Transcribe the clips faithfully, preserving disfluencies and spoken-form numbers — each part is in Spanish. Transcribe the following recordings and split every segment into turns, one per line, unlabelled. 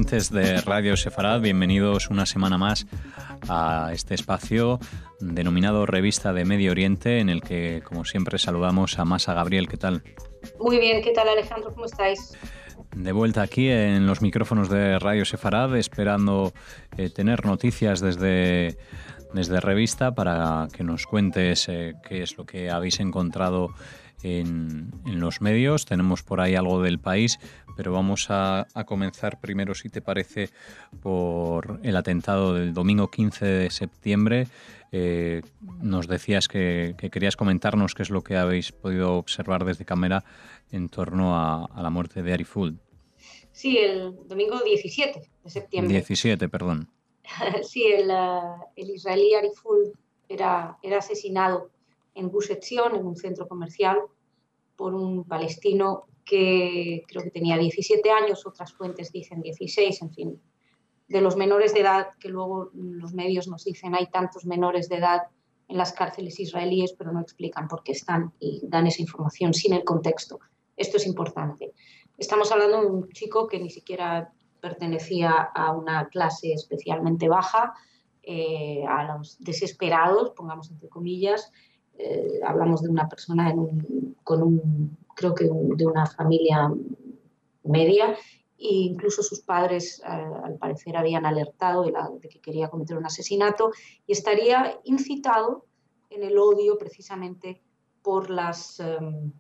oyentes de Radio Sefarad, bienvenidos una semana más a este espacio denominado Revista de Medio Oriente, en el que, como siempre, saludamos a Masa Gabriel. ¿Qué tal?
Muy bien, ¿qué tal, Alejandro? ¿Cómo estáis?
De vuelta aquí en los micrófonos de Radio Sefarad, esperando eh, tener noticias desde, desde Revista para que nos cuentes eh, qué es lo que habéis encontrado en, en los medios. Tenemos por ahí algo del país, pero vamos a, a comenzar primero, si te parece, por el atentado del domingo quince de septiembre. Eh, nos decías que, que querías comentarnos qué es lo que habéis podido observar desde cámara en torno a, a la muerte de Ari Fould.
Sí, el domingo diecisiete de septiembre.
diecisiete, perdón.
Sí, el, uh, el israelí Ari Fould era, era asesinado en Gush Etzion, en un centro comercial, por un palestino que creo que tenía diecisiete años, otras fuentes dicen dieciséis, en fin. De los menores de edad, que luego los medios nos dicen hay tantos menores de edad en las cárceles israelíes, pero no explican por qué están y dan esa información sin el contexto. Esto es importante. Estamos hablando de un chico que ni siquiera pertenecía a una clase especialmente baja, eh, a los desesperados, pongamos entre comillas. Eh, hablamos de una persona en un, con un, creo que un, de una familia media, e incluso sus padres, eh, al parecer, habían alertado de, la, de que quería cometer un asesinato y estaría incitado en el odio precisamente por las... Um,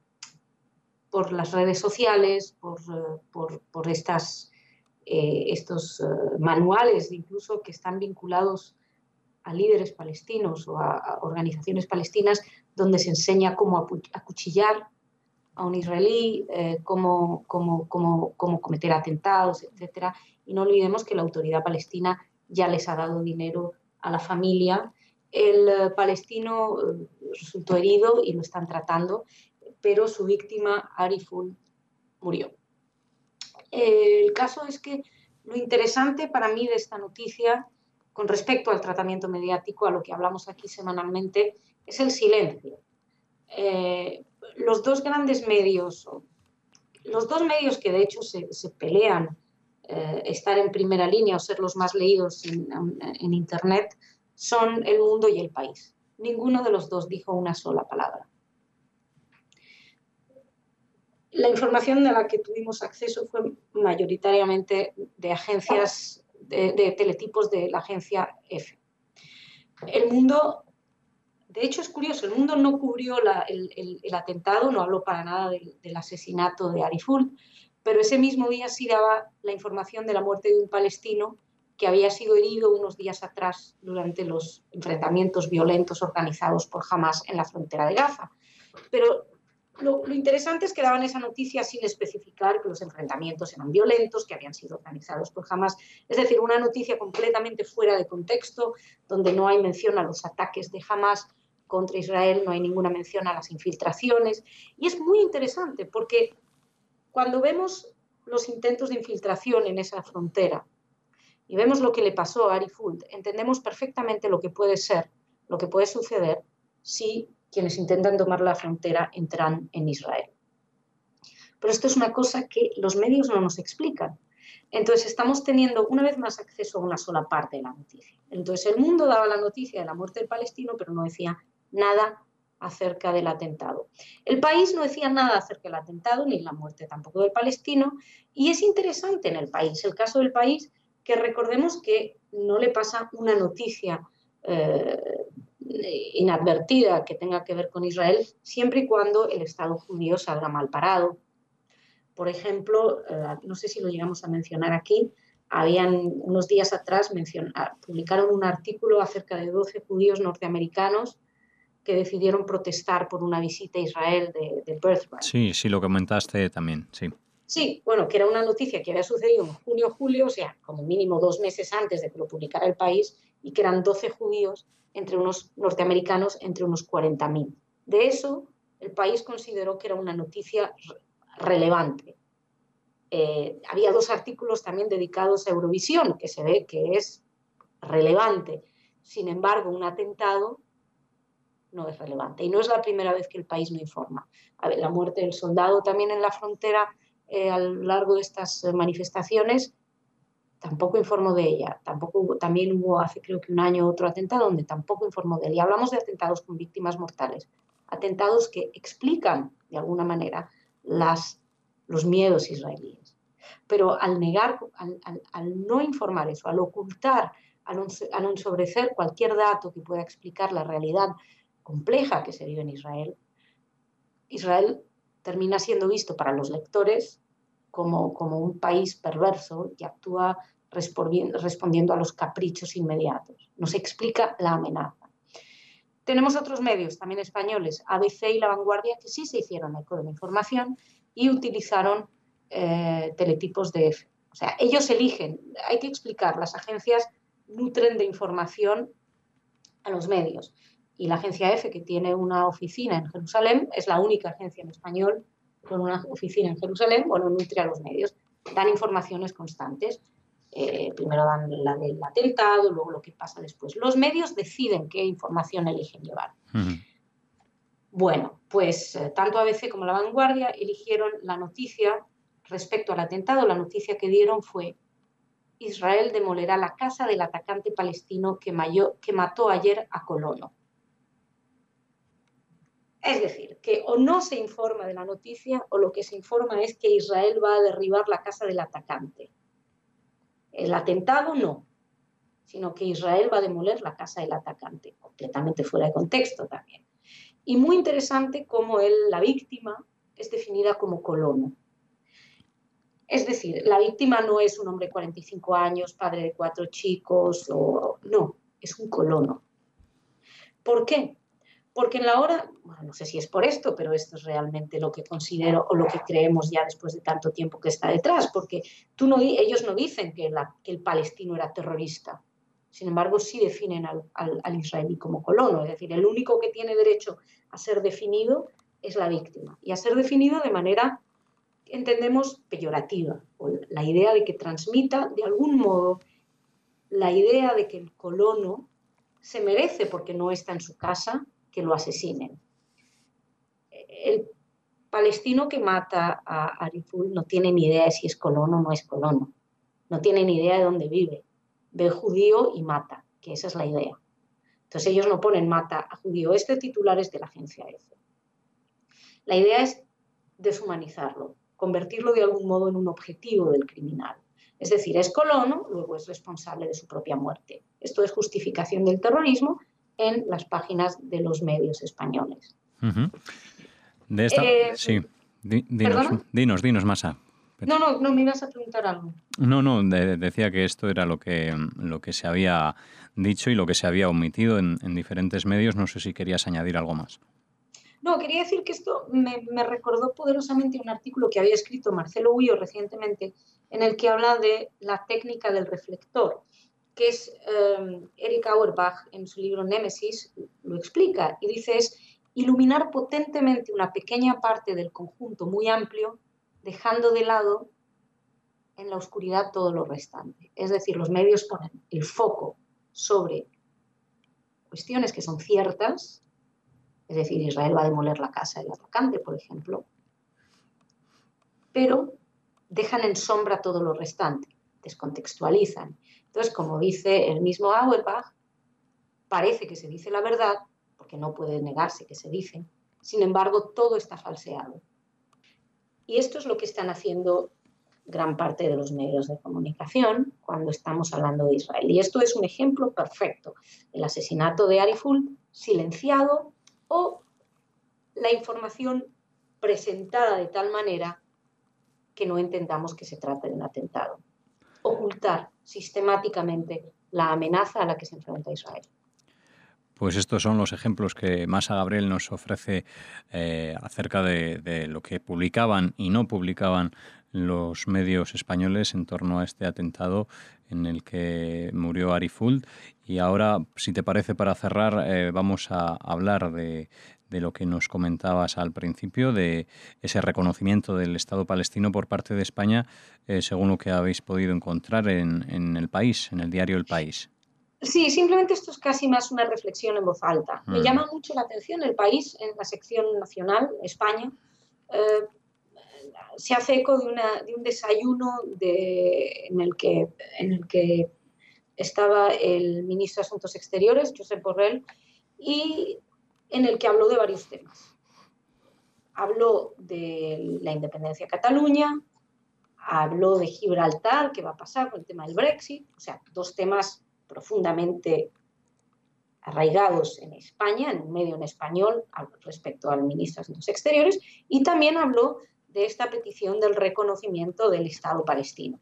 por las redes sociales, por, por, por estas, eh, estos uh, manuales incluso que están vinculados a líderes palestinos o a, a organizaciones palestinas, donde se enseña cómo acuchillar a un israelí, eh, cómo, cómo, cómo, cómo cometer atentados, etcétera. Y no olvidemos que la autoridad palestina ya les ha dado dinero a la familia. El uh, palestino uh, resultó herido y lo están tratando, pero su víctima, Ari Fould, murió. El caso es que lo interesante para mí de esta noticia, con respecto al tratamiento mediático, a lo que hablamos aquí semanalmente, es el silencio. Eh, los dos grandes medios, los dos medios que de hecho se, se pelean eh, estar en primera línea o ser los más leídos en, en Internet, son El Mundo y El País. Ninguno de los dos dijo una sola palabra. La información a la que tuvimos acceso fue mayoritariamente de agencias, de, de teletipos de la agencia EFE. El Mundo, de hecho es curioso, El Mundo no cubrió la, el, el, el atentado, no habló para nada del, del asesinato de Ari Fould, pero ese mismo día sí daba la información de la muerte de un palestino que había sido herido unos días atrás durante los enfrentamientos violentos organizados por Hamas en la frontera de Gaza. Pero Lo, lo interesante es que daban esa noticia sin especificar que los enfrentamientos eran violentos, que habían sido organizados por Hamas. Es decir, una noticia completamente fuera de contexto, donde no hay mención a los ataques de Hamas contra Israel, no hay ninguna mención a las infiltraciones. Y es muy interesante porque cuando vemos los intentos de infiltración en esa frontera y vemos lo que le pasó a Ari Fould, entendemos perfectamente lo que puede ser, lo que puede suceder si quienes intentan tomar la frontera entran en Israel. Pero esto es una cosa que los medios no nos explican. Entonces estamos teniendo una vez más acceso a una sola parte de la noticia. Entonces El Mundo daba la noticia de la muerte del palestino, pero no decía nada acerca del atentado. El País no decía nada acerca del atentado, ni la muerte tampoco del palestino, y es interesante en El País, el caso del País, que recordemos que no le pasa una noticia eh, inadvertida que tenga que ver con Israel, siempre y cuando el Estado judío salga mal parado. Por ejemplo, eh, no sé si lo llegamos a mencionar aquí, habían unos días atrás mencion- publicaron un artículo acerca de doce judíos norteamericanos que decidieron protestar por una visita a Israel de, de Birthright.
Sí, sí, lo comentaste también, sí.
Sí, bueno, que era una noticia que había sucedido en junio o julio, o sea, como mínimo dos meses antes de que lo publicara El País, y que eran doce judíos entre unos norteamericanos, entre unos cuarenta mil. De eso, El País consideró que era una noticia relevante. Eh, había dos artículos también dedicados a Eurovisión, que se ve que es relevante. Sin embargo, un atentado no es relevante. Y no es la primera vez que El País no informa. A ver, la muerte del soldado también en la frontera, eh, a lo largo de estas manifestaciones, tampoco informó de ella. Tampoco hubo, también hubo hace creo que un año otro atentado donde tampoco informó de él. Y hablamos de atentados con víctimas mortales, atentados que explican de alguna manera las, los miedos israelíes. Pero al negar, al, al, al no informar eso, al ocultar, al, al ensobrecer cualquier dato que pueda explicar la realidad compleja que se vive en Israel, Israel termina siendo visto para los lectores como, como un país perverso que actúa respondiendo, respondiendo a los caprichos inmediatos. No se explica la amenaza. Tenemos otros medios, también españoles, A B C y La Vanguardia, que sí se hicieron eco de la información y utilizaron eh, teletipos de F. O sea, ellos eligen, hay que explicar, las agencias nutren de información a los medios. Y la agencia F, que tiene una oficina en Jerusalén, es la única agencia en español con una oficina en Jerusalén, bueno, nutre a los medios, dan informaciones constantes. Eh, primero dan la del atentado, luego lo que pasa después. Los medios deciden qué información eligen llevar. Uh-huh. Bueno, pues eh, tanto A B C como La Vanguardia eligieron la noticia respecto al atentado. La noticia que dieron fue: Israel demolerá la casa del atacante palestino que, mayo, que mató ayer a Colono. Es decir, que o no se informa de la noticia o lo que se informa es que Israel va a derribar la casa del atacante. El atentado no, sino que Israel va a demoler la casa del atacante, completamente fuera de contexto también. Y muy interesante cómo él, la víctima es definida como colono. Es decir, la víctima no es un hombre de cuarenta y cinco años, padre de cuatro chicos, o, no, es un colono. ¿Por qué? Porque en la hora, bueno, no sé si es por esto, pero esto es realmente lo que considero o lo que creemos ya después de tanto tiempo que está detrás, porque tú no, ellos no dicen que, la, que el palestino era terrorista, sin embargo sí definen al, al, al israelí como colono, es decir, el único que tiene derecho a ser definido es la víctima, y a ser definido de manera, entendemos, peyorativa, o la idea de que transmita de algún modo la idea de que el colono se merece, porque no está en su casa, que lo asesinen. El palestino que mata a Ariful no tiene ni idea de si es colono o no es colono. No tiene ni idea de dónde vive. Ve judío y mata, que esa es la idea. Entonces ellos no ponen mata a judío. Este titular es de la agencia F. La idea es deshumanizarlo, convertirlo de algún modo en un objetivo del criminal. Es decir, es colono, luego es responsable de su propia muerte. Esto es justificación del terrorismo en las páginas de los medios españoles.
Uh-huh. De esta, eh, sí, Di, dinos, dinos, dinos, Masa.
No, no, no, me ibas a preguntar algo.
No, no, de, decía que esto era lo que, lo que se había dicho y lo que se había omitido en, en diferentes medios. No sé si querías añadir algo más.
No, quería decir que esto me, me recordó poderosamente un artículo que había escrito Marcelo Huyo recientemente, en el que habla de la técnica del reflector, que es eh, Eric Auerbach en su libro Némesis lo explica y dice es iluminar potentemente una pequeña parte del conjunto muy amplio, dejando de lado en la oscuridad todo lo restante. Es decir, los medios ponen el foco sobre cuestiones que son ciertas, es decir, Israel va a demoler la casa del atacante, por ejemplo, pero dejan en sombra todo lo restante, descontextualizan. Entonces, como dice el mismo Auerbach, parece que se dice la verdad, porque no puede negarse que se dice, sin embargo, todo está falseado. Y esto es lo que están haciendo gran parte de los medios de comunicación cuando estamos hablando de Israel. Y esto es un ejemplo perfecto. El asesinato de Ariful, silenciado, o la información presentada de tal manera que no entendamos que se trata de un atentado. Ocultar sistemáticamente la amenaza a la que se enfrenta Israel.
Pues estos son los ejemplos que Masa Gabriel nos ofrece eh, acerca de, de lo que publicaban y no publicaban los medios españoles en torno a este atentado en el que murió Ariful. Y ahora, si te parece, para cerrar, eh, vamos a hablar de, de lo que nos comentabas al principio, de ese reconocimiento del Estado palestino por parte de España, eh, según lo que habéis podido encontrar en, en El País, en el diario El País.
Sí, simplemente esto es casi más una reflexión en voz alta. Me mm. llama mucho la atención El País, en la sección nacional, España, eh, se hace eco de, una, de un desayuno de, en, el que, en el que estaba el ministro de Asuntos Exteriores, Josep Borrell, y en el que habló de varios temas. Habló de la independencia de Cataluña, habló de Gibraltar, qué va a pasar con el tema del Brexit, o sea, dos temas profundamente arraigados en España, en un medio en español, respecto al ministro de Asuntos Exteriores, y también habló de esta petición del reconocimiento del Estado palestino.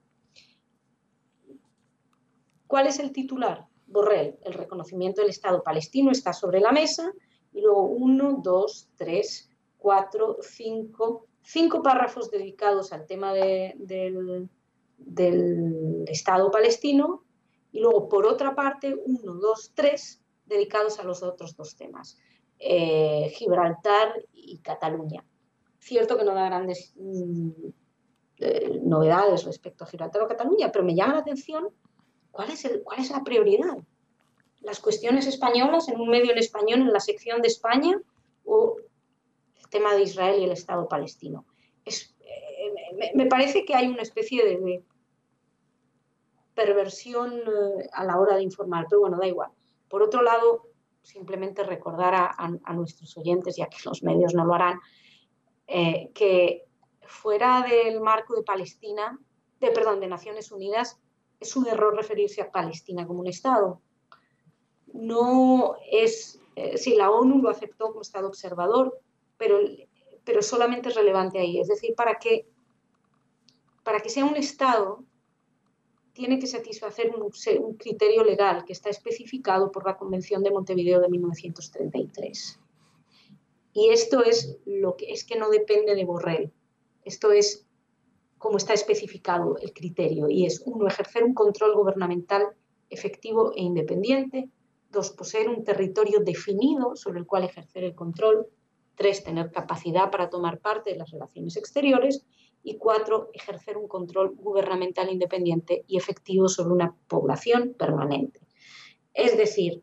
¿Cuál es el titular? Borrell, el reconocimiento del Estado palestino está sobre la mesa, y luego uno, dos, tres, cuatro, cinco, cinco párrafos dedicados al tema de, del, del Estado palestino, y luego, por otra parte, uno, dos, tres, dedicados a los otros dos temas, eh, Gibraltar y Cataluña. Cierto que no da grandes mm, eh, novedades respecto a Gibraltar o Cataluña, pero me llama la atención cuál es, el, cuál es la prioridad. Las cuestiones españolas en un medio en español, en la sección de España, o el tema de Israel y el Estado palestino. Es, eh, me, me parece que hay una especie de, de perversión eh, a la hora de informar, pero bueno, da igual. Por otro lado, simplemente recordar a, a, a nuestros oyentes, ya que los medios no lo harán, eh, que fuera del marco de Palestina, de, perdón, de Naciones Unidas, es un error referirse a Palestina como un Estado. No es, eh, sí, la ONU lo aceptó como Estado observador, pero, pero solamente es relevante ahí. Es decir, para que, para que sea un Estado, tiene que satisfacer un, un criterio legal que está especificado por la Convención de Montevideo de mil novecientos treinta y tres. Y esto es lo que es que no depende de Borrell. Esto es como está especificado el criterio, y es, uno, ejercer un control gubernamental efectivo e independiente; dos, poseer un territorio definido sobre el cual ejercer el control; tres, tener capacidad para tomar parte de las relaciones exteriores; y cuatro, ejercer un control gubernamental independiente y efectivo sobre una población permanente. Es decir,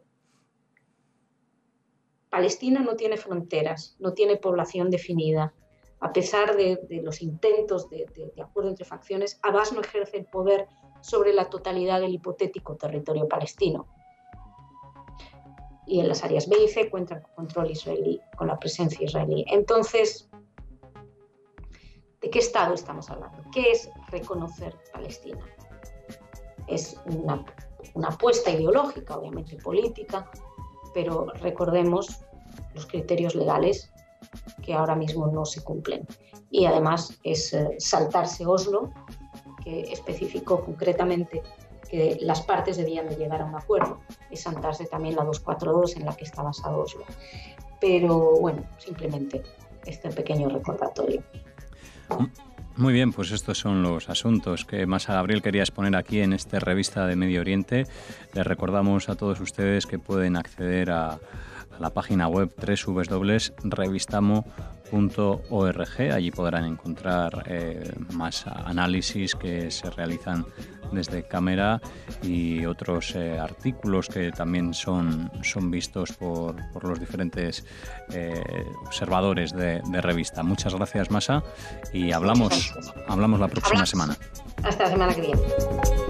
Palestina no tiene fronteras, no tiene población definida. A pesar de, de los intentos de, de, de acuerdo entre facciones, Abbas no ejerce el poder sobre la totalidad del hipotético territorio palestino. Y en las áreas B y C cuentan con control israelí, con la presencia israelí. Entonces, ¿de qué Estado estamos hablando? ¿Qué es reconocer Palestina? Es una, una apuesta ideológica, obviamente política, pero recordemos los criterios legales que ahora mismo no se cumplen. Y además es eh, saltarse Oslo, que especificó concretamente que las partes debían de llegar a un acuerdo. Es saltarse también la doscientos cuarenta y dos en la que está basado Oslo. Pero bueno, simplemente este pequeño recordatorio.
Muy bien, pues estos son los asuntos que Masa Gabriel quería exponer aquí en esta revista de Medio Oriente. Les recordamos a todos ustedes que pueden acceder a, a la página web doble u doble u doble u punto revistamo punto org. Allí podrán encontrar eh, más análisis que se realizan desde Cámara y otros eh, artículos que también son, son vistos por, por los diferentes eh, observadores de, de revista. Muchas gracias, Masa, y hablamos, hablamos la próxima semana.
Hasta la semana que viene.